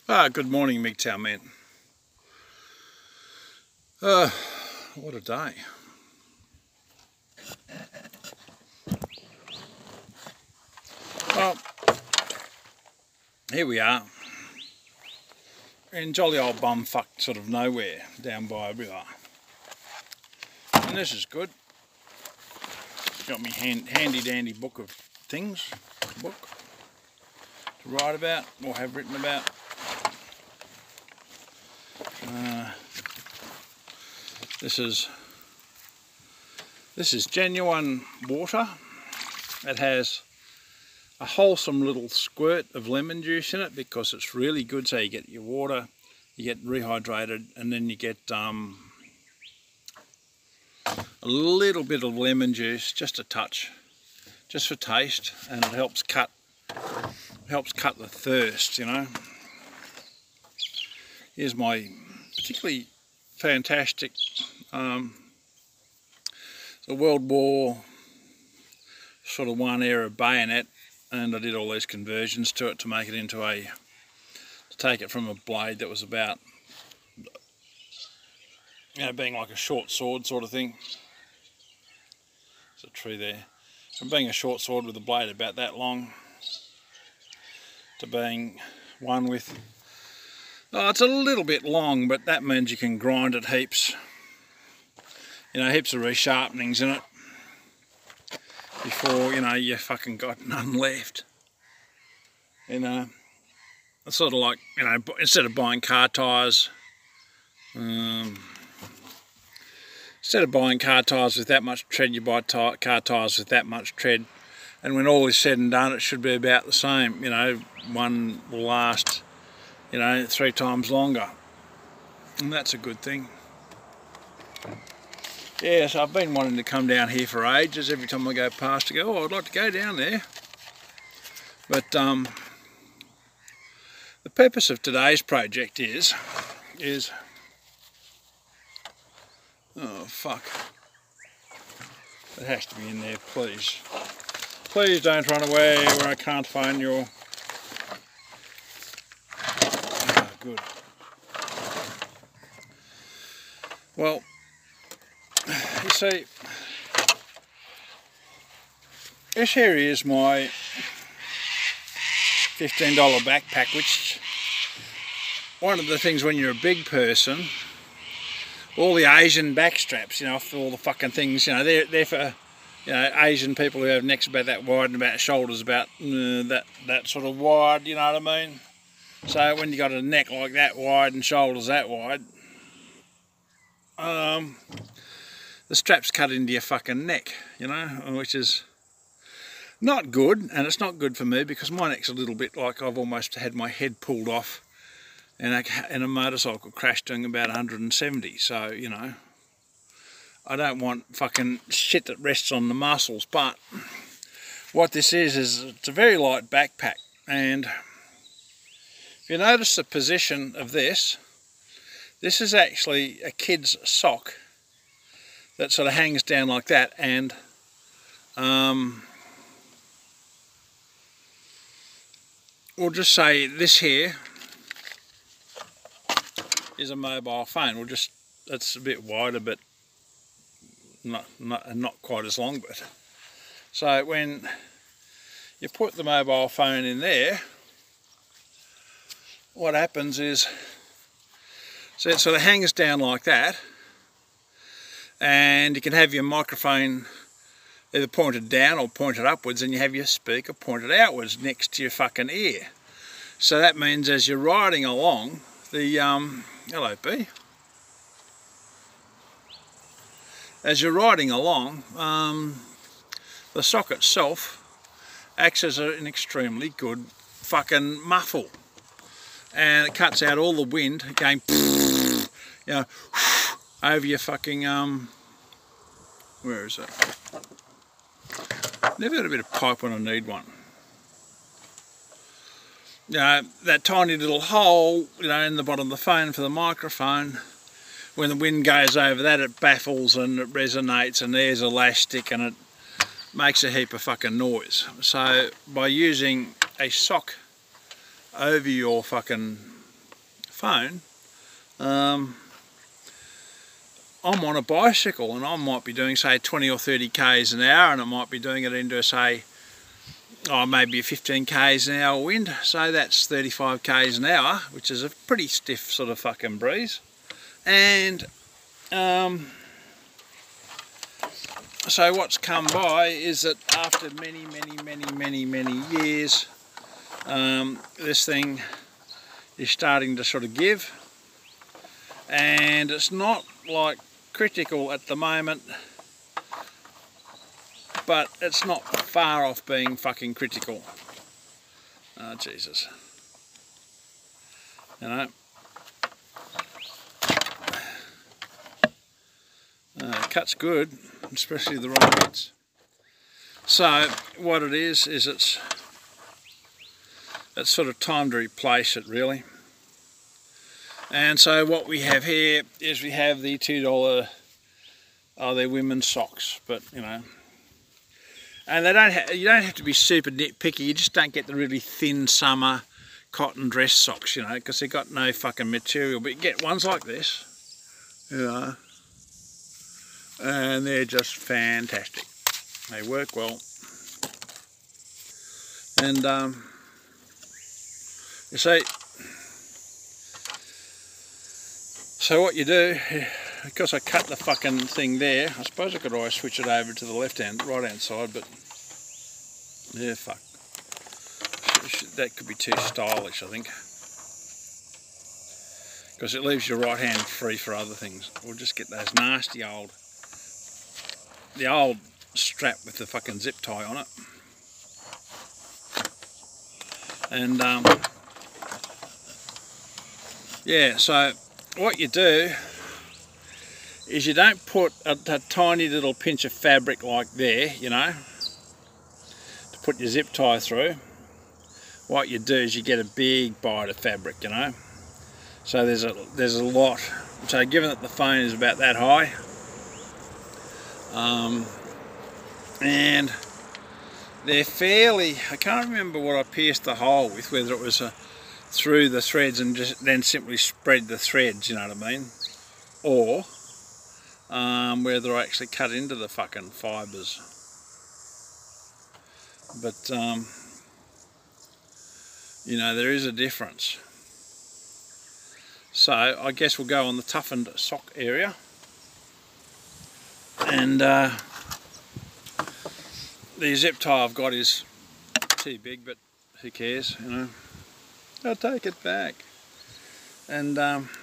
Good morning, MGTOW men. What a day. Well, here we are in jolly old bumfuck sort of nowhere down by a river. And this is good. Got me handy dandy book of things, to write about or have written about. This is genuine water. It has a wholesome little squirt of lemon juice in it because it's really good. So you get your water, you get rehydrated, and then you get a little bit of lemon juice, just a touch, just for taste, and it helps cut the thirst, you know. Here's my particularly fantastic the World War sort of one era bayonet, and I did all these conversions to it to make it into to take it from a blade that was about, you know, being like a short sword sort of thing. There's a tree there. From being a short sword with a blade about that long to being one with, oh, it's a little bit long, but that means you can grind it heaps. You know, heaps of resharpenings in it before, you know, you fucking got none left. You know, it's sort of like, you know, instead of buying car tyres, with that much tread, you buy car tyres with that much tread. And when all is said and done, it should be about the same. You know, one will last, you know, 3 times longer. And that's a good thing. Yeah, so I've been wanting to come down here for ages. Every time I go past, I go, oh, I'd like to go down there. But the purpose of today's project is, oh fuck, it has to be in there, please. Please don't run away where I can't find your, oh, good. Well, you see, this here is my $15 backpack, which one of the things when you're a big person, all the Asian back straps, you know, for all the fucking things, you know, they're for, you know, Asian people who have necks about that wide and about shoulders about that sort of wide, you know what I mean? So when you got a neck like that wide and shoulders that wide, the strap's cut into your fucking neck, you know, which is not good, and it's not good for me because my neck's a little bit like I've almost had my head pulled off in a motorcycle crash doing about 170, so, you know, I don't want fucking shit that rests on the muscles. But what this is it's a very light backpack, and if you notice the position of this is actually a kid's sock that sort of hangs down like that, and we'll just say this here is a mobile phone. It's a bit wider, but not quite as long. But so when you put the mobile phone in there, what happens is, so it sort of hangs down like that, and you can have your microphone either pointed down or pointed upwards, and you have your speaker pointed outwards next to your fucking ear. So that means as you're riding along, the hello B. As you're riding along, the sock itself acts as an extremely good fucking muffle, and it cuts out all the wind going, you know, over your fucking where is it? Never got a bit of pipe when I need one. You know, that tiny little hole, you know, in the bottom of the phone for the microphone, when the wind goes over that, it baffles and it resonates, and there's elastic, and it makes a heap of fucking noise. So by using a sock over your fucking phone, I'm on a bicycle and I might be doing, say, 20 or 30 k's an hour, and I might be doing it into, say, maybe a 15 k's an hour wind. So that's 35 k's an hour, which is a pretty stiff sort of fucking breeze. And so what's come by is that after many years, this thing is starting to sort of give, and it's not like critical at the moment, but it's not far off being fucking critical. Oh Jesus, you know. It cuts good, especially the wrong bits. So what it is it's sort of time to replace it, really. And so what we have here is we have the $2, they're women's socks, but you know, and they you don't have to be super nitpicky. You just don't get the really thin summer cotton dress socks, you know, because they've got no fucking material. But you get ones like this, you know, and they're just fantastic. They work well. And you see, so what you do, because I cut the fucking thing there, I suppose I could always switch it over to the right hand side, but yeah, fuck. That could be too stylish, I think, because it leaves your right hand free for other things. We'll just get those nasty the old strap with the fucking zip tie on it. And yeah, so what you do is you don't put a tiny little pinch of fabric like there, you know, to put your zip tie through. What you do is you get a big bite of fabric, you know. So there's a lot. So given that the phone is about that high, and they're fairly, I can't remember what I pierced the hole with, whether it was through the threads and just then simply spread the threads, you know what I mean, or whether I actually cut into the fucking fibres. But you know, there is a difference. So I guess we'll go on the toughened sock area, and the zip tie I've got is too big, but who cares, you know. I'll take it back. And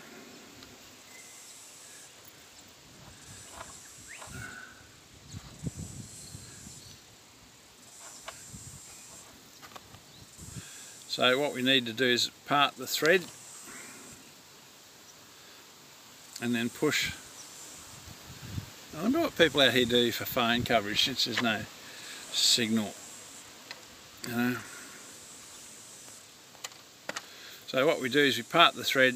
so what we need to do is part the thread and then push. I wonder what people out here do for phone coverage since there's no signal, you know. So what we do is we part the thread,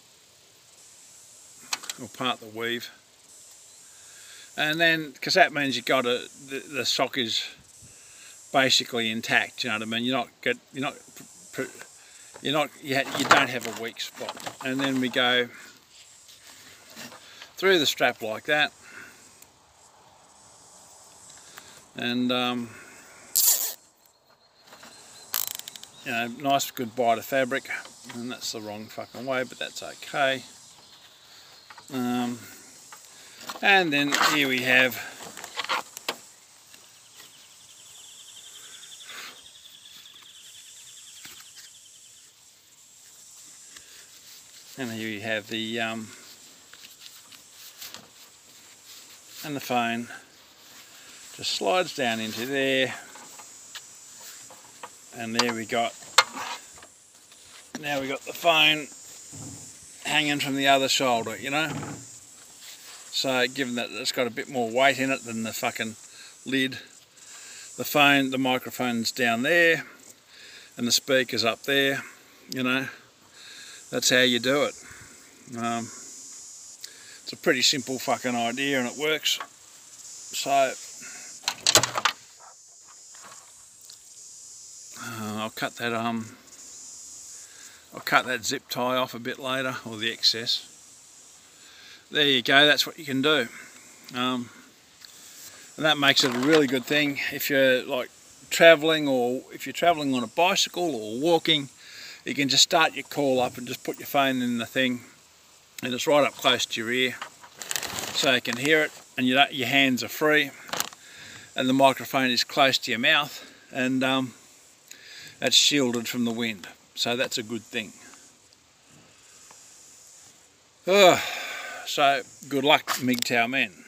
or part the weave, and then, because that means you've got the sock is basically intact, you know what I mean. You don't have a weak spot. And then we go through the strap like that, and you know, nice good bite of fabric. And that's the wrong fucking way, but that's okay. And then here we have the and the phone just slides down into there, and there we got. Now we got the phone hanging from the other shoulder, you know. So given that it's got a bit more weight in it than the fucking lid, the microphone's down there, and the speaker's up there, you know. That's how you do it. It's a pretty simple fucking idea, and it works. So I'll cut that I'll cut that zip tie off a bit later, or the excess. There you go, that's what you can do. And that makes it a really good thing if you're like travelling, or if you're travelling on a bicycle or walking. You can just start your call up and just put your phone in the thing, and it's right up close to your ear, so you can hear it, and your hands are free, and the microphone is close to your mouth, and that's shielded from the wind. So that's a good thing. So good luck, MGTOW men.